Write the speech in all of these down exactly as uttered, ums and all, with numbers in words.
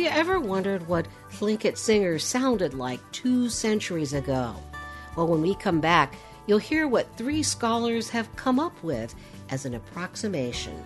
you ever wondered what Tlingit singers sounded like two centuries ago? Well, when we come back, you'll hear what three scholars have come up with as an approximation.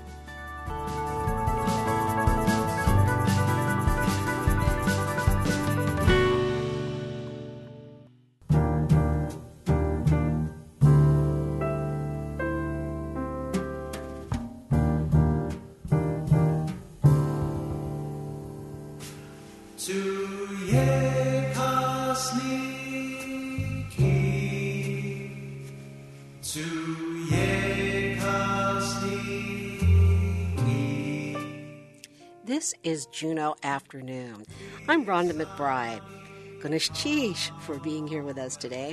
This is Juneau Afternoon. I'm Rhonda McBride. Ganesh Chish for being here with us today.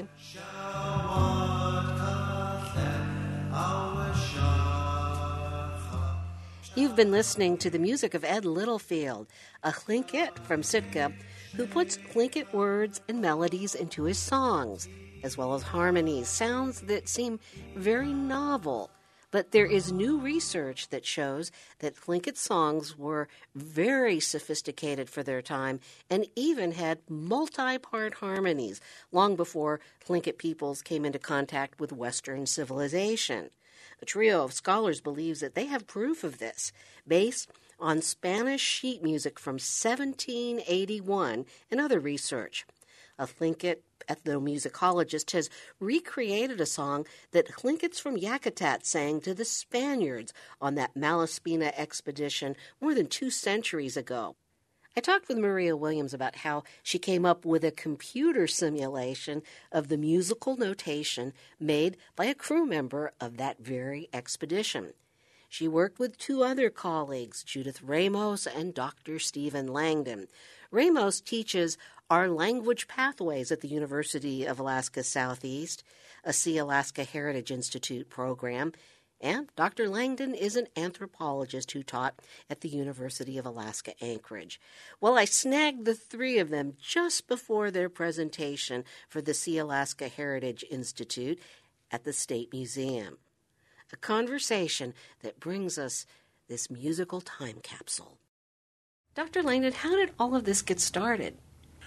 You've been listening to the music of Ed Littlefield, a Tlingit from Sitka who puts Tlingit words and melodies into his songs, as well as harmonies, sounds that seem very novel. But there is new research that shows that Tlingit songs were very sophisticated for their time and even had multi-part harmonies long before Tlingit peoples came into contact with Western civilization. A trio of scholars believes that they have proof of this, based on Spanish sheet music from seventeen eighty-one and other research. A Tlingit ethnomusicologist has recreated a song that Tlingits from Yakutat sang to the Spaniards on that Malaspina expedition more than two centuries ago. I talked with Maria Williams about how she came up with a computer simulation of the musical notation made by a crew member of that very expedition. She worked with two other colleagues, Judith Ramos and Doctor Stephen Langdon. Ramos teaches Our Language Pathways at the University of Alaska Southeast, a Sea Alaska Heritage Institute program, and Doctor Langdon is an anthropologist who taught at the University of Alaska Anchorage. Well, I snagged the three of them just before their presentation for the Sea Alaska Heritage Institute at the State Museum. A conversation that brings us this musical time capsule. Doctor Langdon, how did all of this get started?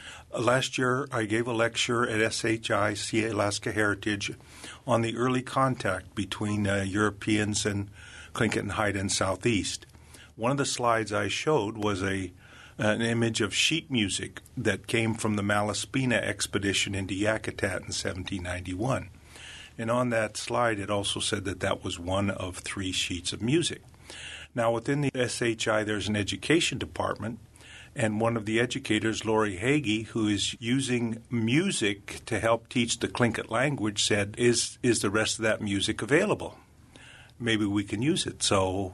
Last year, I gave a lecture at S H I, Sea Alaska Heritage, on the early contact between uh, Europeans and Tlingit and Haida Southeast. One of the slides I showed was a an image of sheet music that came from the Malaspina expedition into Yakutat in seventeen ninety-one. And on that slide, it also said that that was one of three sheets of music. Now, within the S H I, there's an education department, and one of the educators, Lori Hagee, who is using music to help teach the Tlingit language, said, is is the rest of that music available? Maybe we can use it. So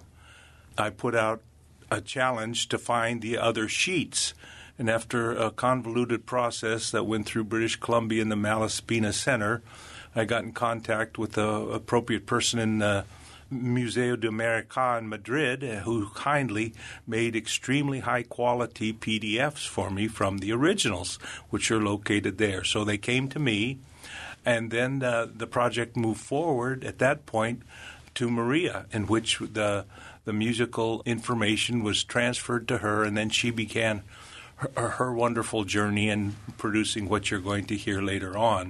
I put out a challenge to find the other sheets. And after a convoluted process that went through British Columbia and the Malaspina Center, I got in contact with the appropriate person in the Museo de America in Madrid, who kindly made extremely high-quality P D Fs for me from the originals, which are located there. So they came to me, and then uh, the project moved forward at that point to Maria, in which the the musical information was transferred to her, and then she began her, her wonderful journey in producing what you're going to hear later on.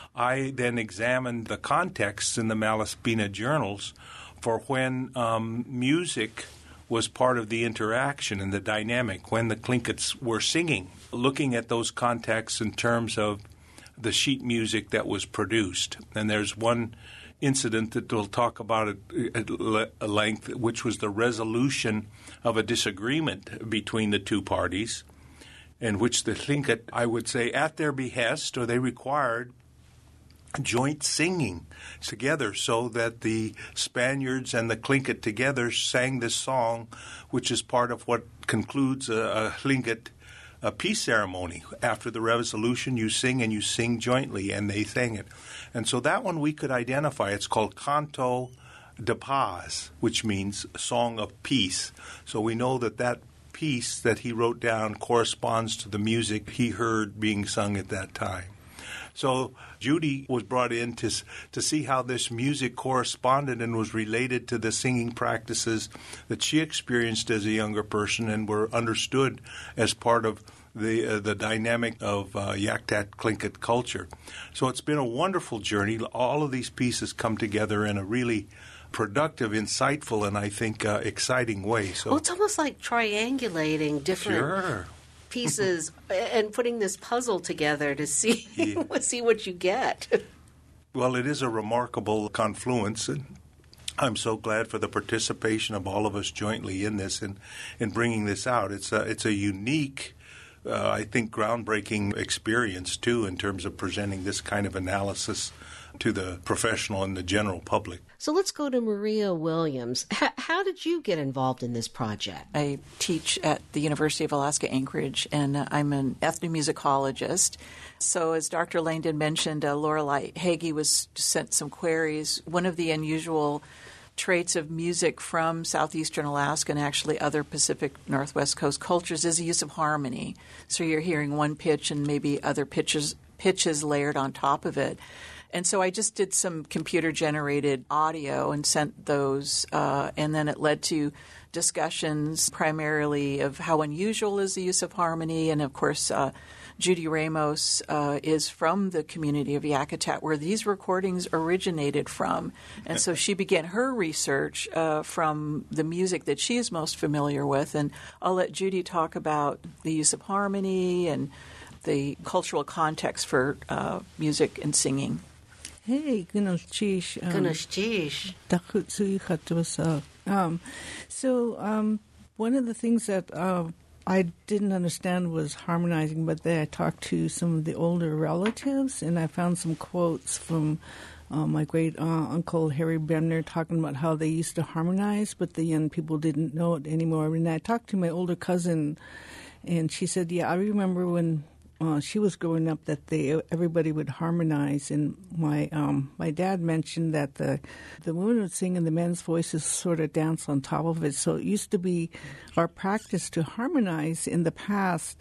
I then examined the context in the Malaspina journals for when um, music was part of the interaction and the dynamic, when the Tlingits were singing, looking at those contexts in terms of the sheet music that was produced. And there's one incident that we'll talk about at length, which was the resolution of a disagreement between the two parties, in which the Tlingit, I would say, at their behest, or they required joint singing together, so that the Spaniards and the Tlingit together sang this song, which is part of what concludes a, a Tlingit a peace ceremony. After the resolution, you sing, and you sing jointly, and they sang it. And so that one we could identify. It's called Canto de Paz, which means Song of Peace. So we know that that piece that he wrote down corresponds to the music he heard being sung at that time. So Judy was brought in to, to see how this music corresponded and was related to the singing practices that she experienced as a younger person and were understood as part of the uh, the dynamic of uh, Yakutat Tlingit culture. So it's been a wonderful journey. All of these pieces come together in a really productive, insightful, and I think uh, exciting way. So well, it's almost like triangulating different sure. pieces and putting this puzzle together to see Yeah. see what you get. Well, it is a remarkable confluence, and I'm so glad for the participation of all of us jointly in this and in bringing this out. It's a, it's a unique, uh, I think, groundbreaking experience, too, in terms of presenting this kind of analysis to the professional and the general public. So let's go to Maria Williams. H- how did you get involved in this project? I teach at the University of Alaska Anchorage, and uh, I'm an ethnomusicologist. So as Doctor Langdon mentioned, uh, Lorelei Hagee was sent some queries. One of the unusual traits of music from southeastern Alaska and actually other Pacific Northwest Coast cultures is the use of harmony. So you're hearing one pitch and maybe other pitches pitches layered on top of it. And so I just did some computer-generated audio and sent those, uh, and then it led to discussions primarily of how unusual is the use of harmony. And, of course, uh, Judy Ramos uh, is from the community of Yakutat, where these recordings originated from. And so she began her research uh, from the music that she is most familiar with. And I'll let Judy talk about the use of harmony and the cultural context for uh, music and singing. Hey, Gunashchish. Gunashchish. Um, so um, one of the things that uh, I didn't understand was harmonizing, but then I talked to some of the older relatives, and I found some quotes from uh, my great uh, uncle Harry Brenner talking about how they used to harmonize, but the young people didn't know it anymore. And I talked to my older cousin, and she said, yeah, I remember when Uh, she was growing up that they everybody would harmonize, and my um, my dad mentioned that the the women would sing and the men's voices sort of dance on top of it. So it used to be our practice to harmonize in the past.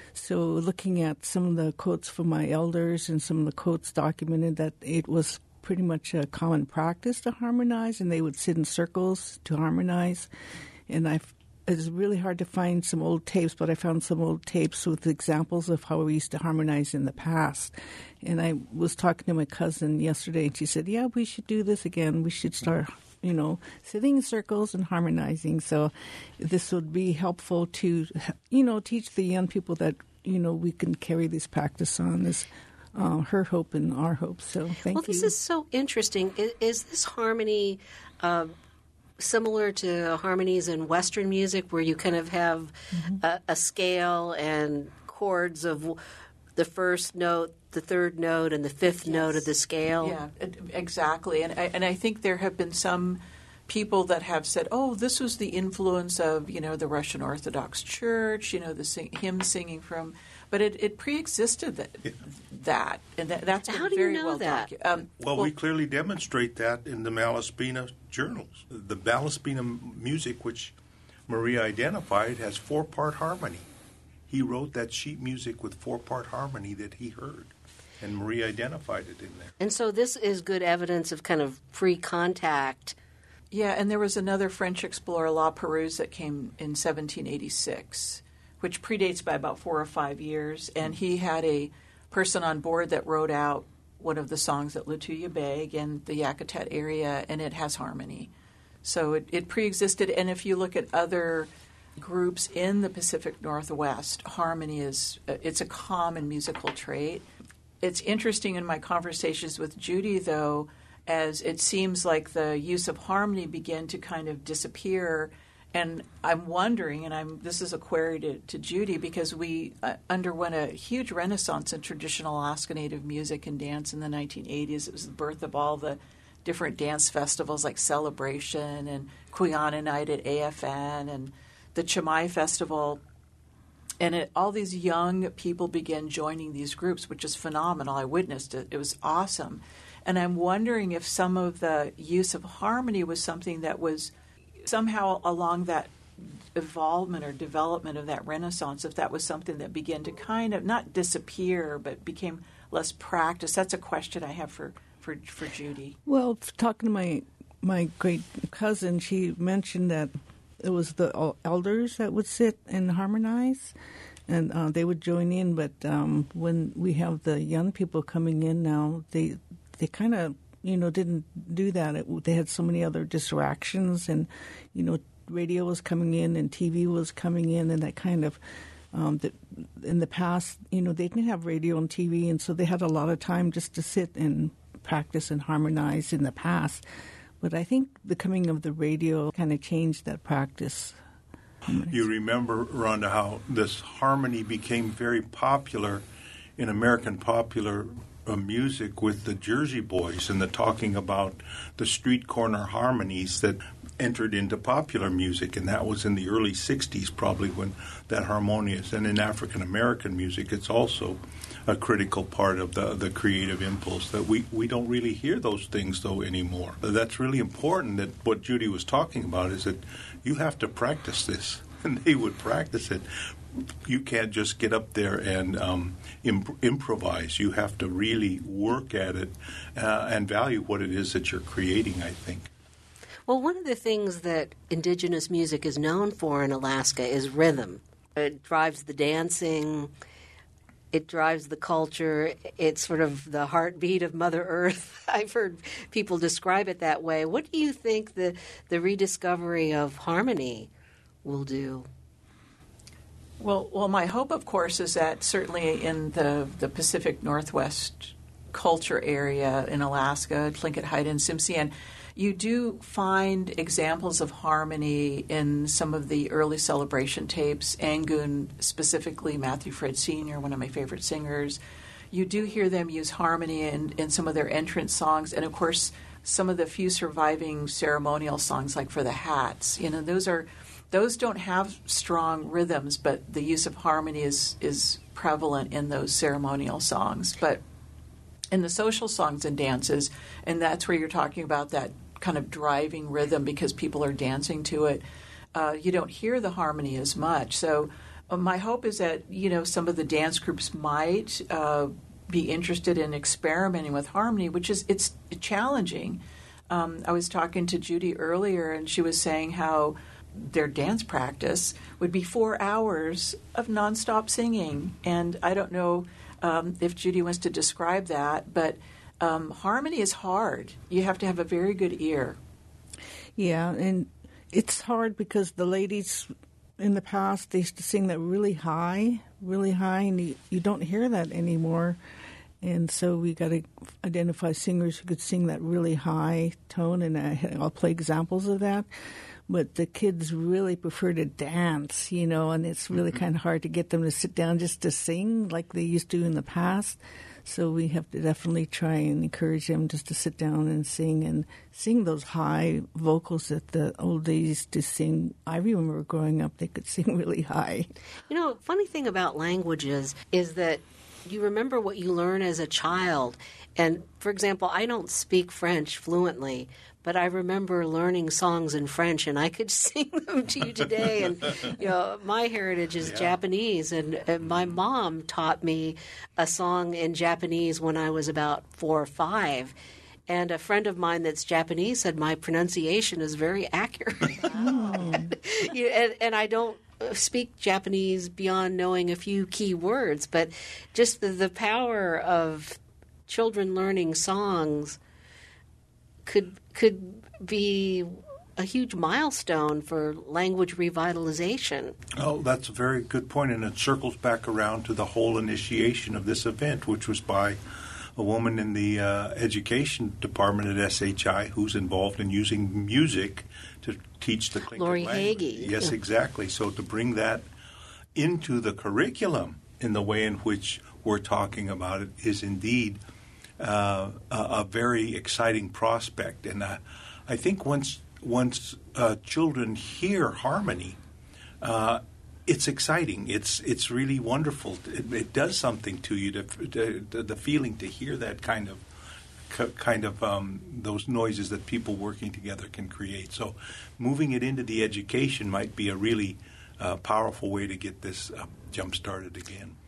So looking at some of the quotes from my elders and some of the quotes documented that it was pretty much a common practice to harmonize, and they would sit in circles to harmonize. And I've It's really hard to find some old tapes, but I found some old tapes with examples of how we used to harmonize in the past. And I was talking to my cousin yesterday, and she said, yeah, we should do this again. We should start, you know, sitting in circles and harmonizing. So this would be helpful to, you know, teach the young people that, you know, we can carry this practice on as uh, her hope and our hope. So thank well, you. Well, this is so interesting. Is, is this harmony uh, similar to harmonies in Western music, where you kind of have mm-hmm. a, a scale and chords of the first note, the third note, and the fifth yes. note of the scale? Yeah, exactly. And I, and I think there have been some people that have said, oh, this was the influence of, you know, the Russian Orthodox Church, you know, the sing, hymn singing from, but it, it pre-existed that, yeah. that and that, that's How been do very you know well that? documented. Um, well, well, we clearly demonstrate that in the Malaspina journals. The Malaspina music, which Maria identified, has four-part harmony. He wrote that sheet music with four-part harmony that he heard, and Maria identified it in there. And so this is good evidence of kind of pre-contact. Yeah, and there was another French explorer, La Perouse, that came in seventeen eighty-six, which predates by about four or five years, and he had a person on board that wrote out one of the songs at Lituya Bay, again, the Yakutat area, and it has harmony. So it, it pre-existed, and if you look at other groups in the Pacific Northwest, harmony is it's a common musical trait. It's interesting in my conversations with Judy, though, as it seems like the use of harmony began to kind of disappear. And I'm wondering, and I'm this is a query to, to Judy, because we uh, underwent a huge renaissance in traditional Alaska Native music and dance in the nineteen eighties. It was the birth of all the different dance festivals like Celebration and Kuiana Night at A F N and the Chamai Festival. And it, all these young people began joining these groups, which is phenomenal. I witnessed it. It was awesome. And I'm wondering if some of the use of harmony was something that was somehow along that evolvement or development of that renaissance, if that was something that began to kind of not disappear, but became less practice? That's a question I have for, for, for Judy. Well, talking to my my great cousin, she mentioned that it was the elders that would sit and harmonize, and uh, they would join in. But um, when we have the young people coming in now, they they kind of you know didn't do that. It, they had so many other distractions, and you know radio was coming in and T V was coming in, and that kind of um, that in the past, you know, they didn't have radio and T V, and so they had a lot of time just to sit and practice and harmonize in the past. But I think the coming of the radio kind of changed that practice. You remember, Rhonda, how this harmony became very popular in American popular uh, music with the Jersey Boys and the talking about the street corner harmonies that entered into popular music, and that was in the early sixties probably when that harmonious. And in African American music, it's also a critical part of the the creative impulse that we, we don't really hear those things, though, anymore. That's really important, that what Judy was talking about is that you have to practice this, and they would practice it. You can't just get up there and um, imp- improvise. You have to really work at it uh, and value what it is that you're creating, I think. Well, one of the things that indigenous music is known for in Alaska is rhythm. It drives the dancing. It drives the culture. It's sort of the heartbeat of Mother Earth. I've heard people describe it that way. What do you think the, the rediscovery of harmony will do? Well, well, my hope, of course, is that certainly in the, the Pacific Northwest culture area in Alaska, Tlingit, Haida, and Tsimshian, you do find examples of harmony in some of the early celebration tapes. Angoon, specifically Matthew Fred Senior, one of my favorite singers. You do hear them use harmony in, in some of their entrance songs, and of course, some of the few surviving ceremonial songs, like for the Hats. You know, those are those don't have strong rhythms, but the use of harmony is is prevalent in those ceremonial songs. But in the social songs and dances, and that's where you're talking about that kind of driving rhythm because people are dancing to it, uh, you don't hear the harmony as much. So uh, my hope is that, you know, some of the dance groups might uh, be interested in experimenting with harmony, which is, it's challenging. Um, I was talking to Judy earlier, and she was saying how their dance practice would be four hours of nonstop singing. And I don't know um, if Judy wants to describe that, but Um, harmony is hard. You have to have a very good ear. Yeah, and it's hard because the ladies in the past, they used to sing that really high, really high, and you, you don't hear that anymore. And so we got to identify singers who could sing that really high tone, and I, I'll play examples of that. But the kids really prefer to dance, you know, and it's really mm-hmm. kind of hard to get them to sit down just to sing like they used to in the past. So we have to definitely try and encourage them just to sit down and sing and sing those high vocals that the old ladies used to sing. I remember growing up, they could sing really high. You know, funny thing about languages is that you remember what you learn as a child. And, for example, I don't speak French fluently, but I remember learning songs in French, and I could sing them to you today. And you know, my heritage is yeah. Japanese, and, and my mom taught me a song in Japanese when I was about four or five. And a friend of mine that's Japanese said my pronunciation is very accurate. Oh. you know, and, and I don't speak Japanese beyond knowing a few key words, but just the, the power of children learning songs could could be a huge milestone for language revitalization. Oh, that's a very good point, and it circles back around to the whole initiation of this event, which was by a woman in the uh, education department at S H I who's involved in using music to teach the Tlingit Lori language. Hagee. Yes, exactly. So to bring that into the curriculum in the way in which we're talking about it is indeed uh, a, a very exciting prospect. And uh, I think once once uh, children hear harmony, uh, it's exciting. It's it's really wonderful. It, it does something to you, to, to, the feeling to hear that kind of kind of um, those noises that people working together can create. So moving it into the education might be a really uh, powerful way to get this uh, jump started again.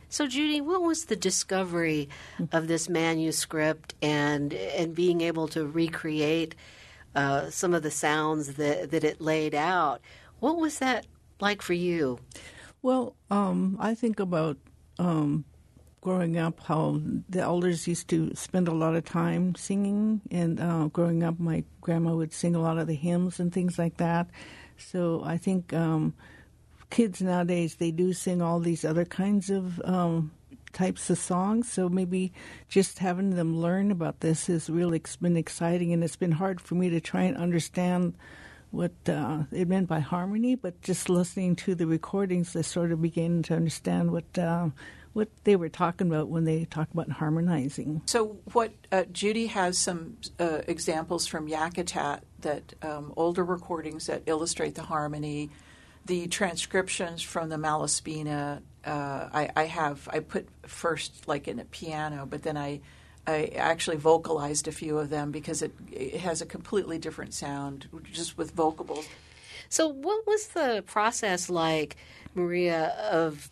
So, Judy, what was the discovery of this manuscript and and being able to recreate uh, some of the sounds that, that it laid out? What was that like for you? Well, um, I think about um, growing up, how the elders used to spend a lot of time singing, and uh, growing up, my grandma would sing a lot of the hymns and things like that. So I think um, kids nowadays, they do sing all these other kinds of um, types of songs. So maybe just having them learn about this has really been exciting, and it's been hard for me to try and understand what uh, it meant by harmony, but just listening to the recordings, I sort of began to understand what uh, what they were talking about when they talk about harmonizing. So what uh, Judy has some uh, examples from Yakutat, that um, older recordings that illustrate the harmony, the transcriptions from the Malaspina. Uh, I, I have I put first like in a piano, but then I I actually vocalized a few of them because it, it has a completely different sound just with vocables. So what was the process like, Maria, of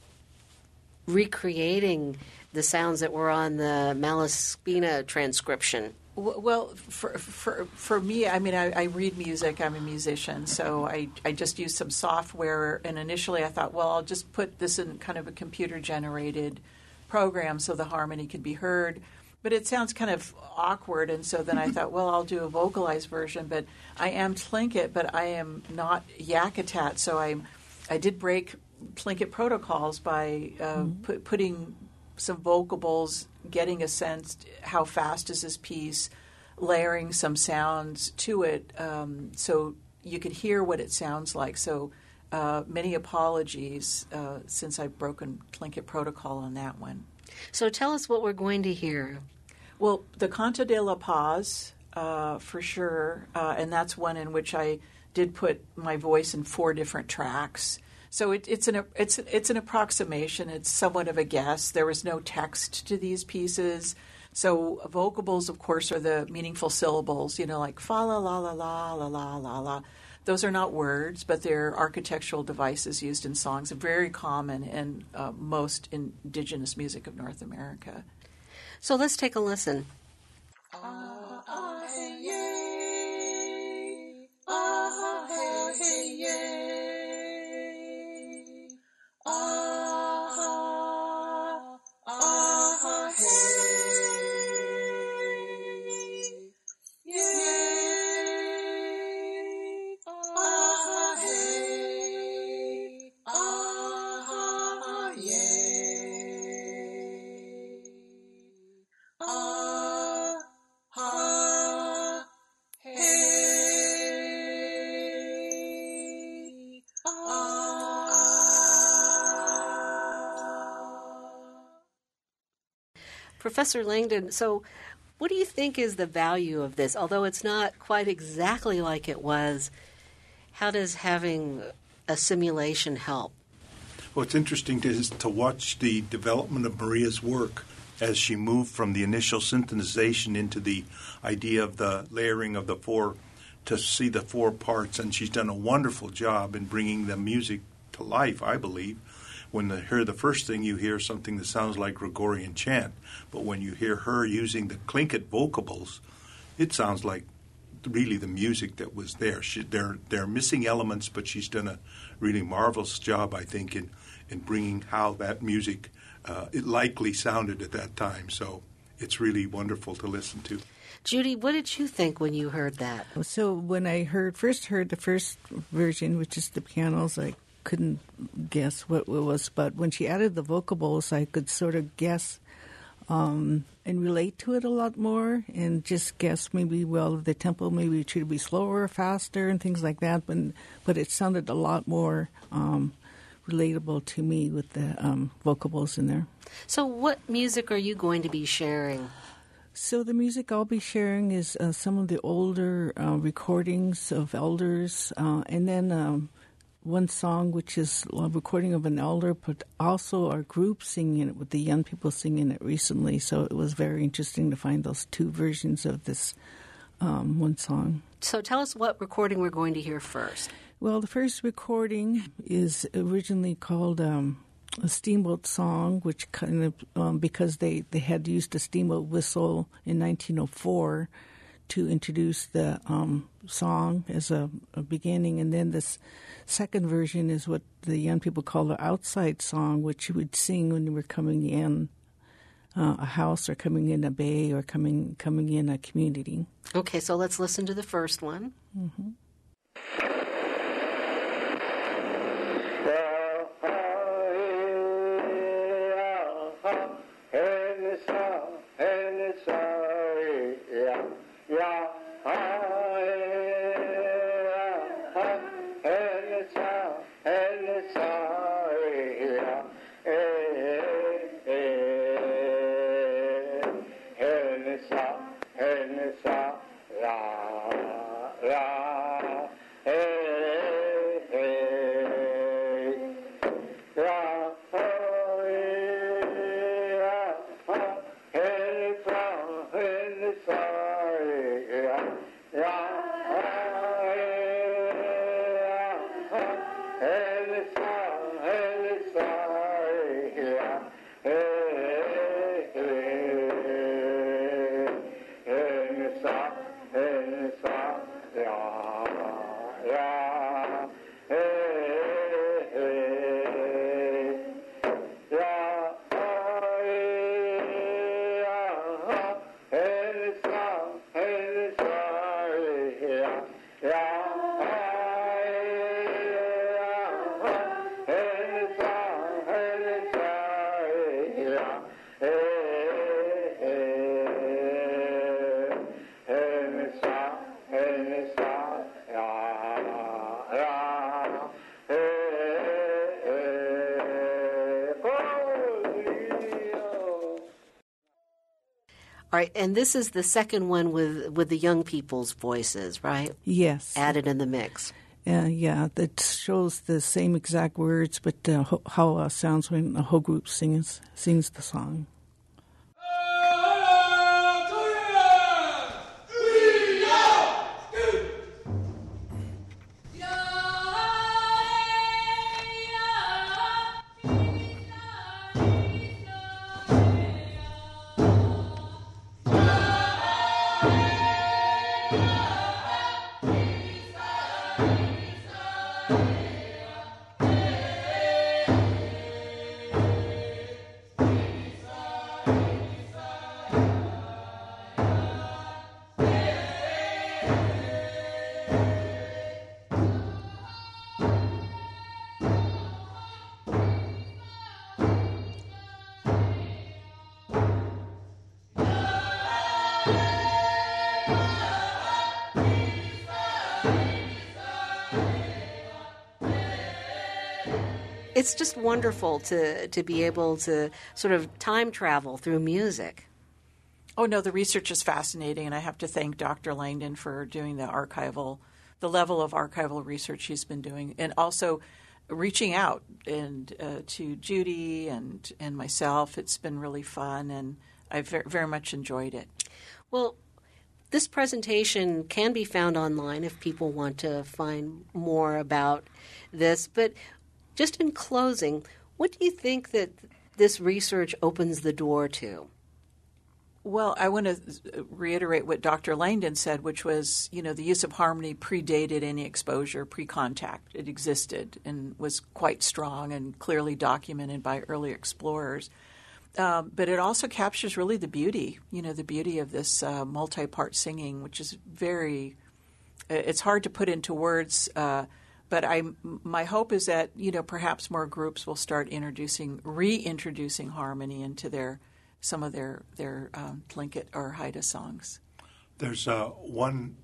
recreating the sounds that were on the Malaspina transcription? Well, for for for me, I mean, I, I read music. I'm a musician, so I, I just used some software. And initially, I thought, well, I'll just put this in kind of a computer-generated program so the harmony could be heard. But it sounds kind of awkward, and so then I thought, well, I'll do a vocalized version. But I am Tlingit, but I am not Yakutat, so I I did break Tlingit protocols by uh, mm-hmm. pu- putting some vocables, getting a sense how fast is this piece, layering some sounds to it um, so you could hear what it sounds like. So uh, many apologies uh, since I've broken Tlingit protocol on that one. So tell us what we're going to hear. Well, the Canto de la Paz, uh, for sure, uh, and that's one in which I did put my voice in four different tracks. So it, it's an it's it's an approximation. It's somewhat of a guess. There was no text to these pieces. So vocables, of course, are the meaningful syllables. You know, like fa la la la la la la la la. Those are not words, but they're architectural devices used in songs, very common in uh, most indigenous music of North America. So let's take a listen. Ah, ah, hey, yay. Ah, hey, hey, yay. Ah, ah, hey. Professor Langdon, so what do you think is the value of this? Although it's not quite exactly like it was, how does having a simulation help? Well, it's interesting to, to watch the development of Maria's work as she moved from the initial synthesization into the idea of the layering of the four, to see the four parts. And she's done a wonderful job in bringing the music to life, I believe. When you hear the first thing, you hear something that sounds like Gregorian chant. But when you hear her using the Tlingit vocables, it sounds like really the music that was there. She, they're, they're missing elements, but she's done a really marvelous job, I think, in, in bringing how that music uh, it likely sounded at that time. So it's really wonderful to listen to. Judy, what did you think when you heard that? So when I heard first heard the first version, which is the pianos, I couldn't guess what it was, but when she added the vocables, I could sort of guess um, and relate to it a lot more, and just guess maybe, well, the tempo maybe it should be slower or faster and things like that, but, but it sounded a lot more um, relatable to me with the um, vocables in there. So what music are you going to be sharing? So the music I'll be sharing is uh, some of the older uh, recordings of elders, uh, and then um, one song which is a recording of an elder, but also our group singing it with the young people singing it recently. So it was very interesting to find those two versions of this um, one song. So tell us what recording we're going to hear first. Well, the first recording is originally called um, a steamboat song, which kind of um, because they, they had used a steamboat whistle in nineteen oh four to introduce the um, song as a, a beginning, and then this second version is what the young people call the outside song, which you would sing when you were coming in uh, a house or coming in a bay or coming coming in a community. Okay, so let's listen to the first one. Mm-hmm. All right, and this is the second one with, with the young people's voices, right? Yes. Added in the mix. Uh, yeah, that shows the same exact words, but uh, ho- how it sounds when the whole group sings sings the song. It's just wonderful to, to be able to sort of time travel through music. Oh, no, the research is fascinating, and I have to thank Doctor Langdon for doing the archival, the level of archival research he's been doing, and also reaching out and uh, to Judy and, and myself. It's been really fun, and I've very, very much enjoyed it. Well, this presentation can be found online if people want to find more about this, but just in closing, what do you think that this research opens the door to? Well, I want to reiterate what Doctor Langdon said, which was, you know, the use of harmony predated any exposure, pre-contact. It existed and was quite strong and clearly documented by early explorers. Um, but it also captures really the beauty, you know, the beauty of this uh, multi-part singing, which is very, it's hard to put into words. Uh, but I, my hope is that, you know, perhaps more groups will start introducing, reintroducing harmony into their, some of their, their um, Tlingit or Haida songs. There's uh, one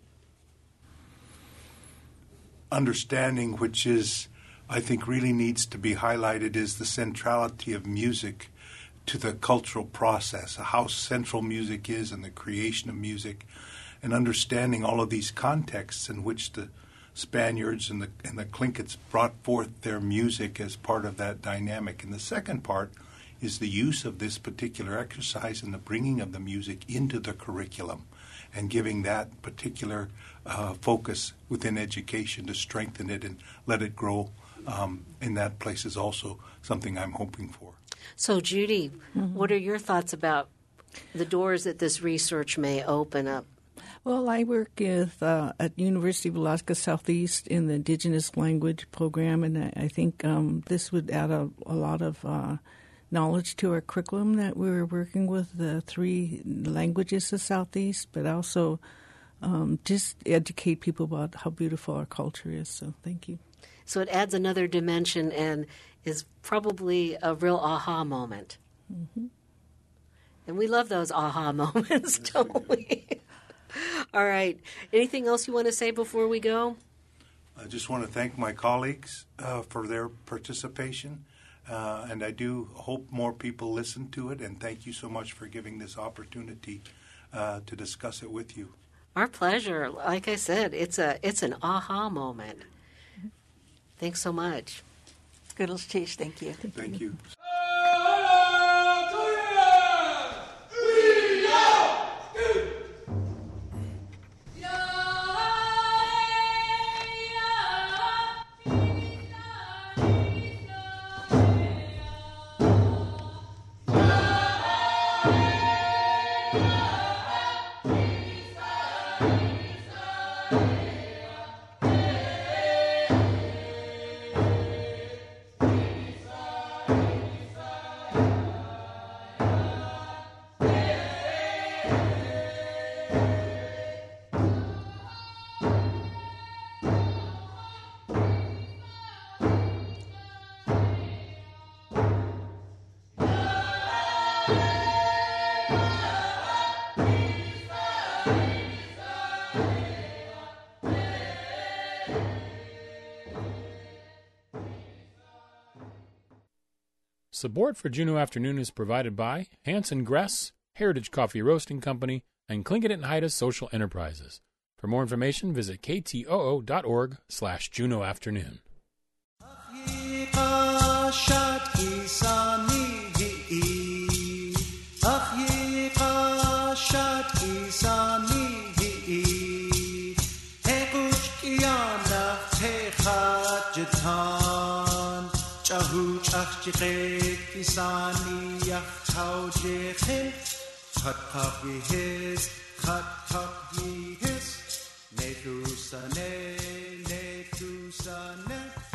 understanding which is, I think, really needs to be highlighted is the centrality of music to the cultural process, how central music is in the creation of music, and understanding all of these contexts in which the Spaniards and the and the Tlinkits brought forth their music as part of that dynamic. And the second part is the use of this particular exercise and the bringing of the music into the curriculum and giving that particular uh, focus within education to strengthen it and let it grow um, in that place is also something I'm hoping for. So, Judy, mm-hmm. what are your thoughts about the doors that this research may open up? Well, I work with, uh, at University of Alaska Southeast in the Indigenous Language Program, and I, I think um, this would add a, a lot of uh, knowledge to our curriculum that we're working with the three languages of Southeast, but also um, just educate people about how beautiful our culture is. So thank you. So it adds another dimension and is probably a real aha moment. Mm-hmm. And we love those aha moments, don't we? All right. Anything else you want to say before we go? I just want to thank my colleagues uh, for their participation, uh, and I do hope more people listen to it, and thank you so much for giving this opportunity uh, to discuss it with you. Our pleasure. Like I said, it's a it's an aha moment. Thanks so much. Good speech. Thank you. Thank you. Support for Juneau Afternoon is provided by Hanson Gress, Heritage Coffee Roasting Company, and Tlingit and Haida Social Enterprises. For more information, visit ktoo.org slash Juneau Afternoon. Chachchik kisani yachtauje khat khapi his khat khapi his ne tu sane ne tu sane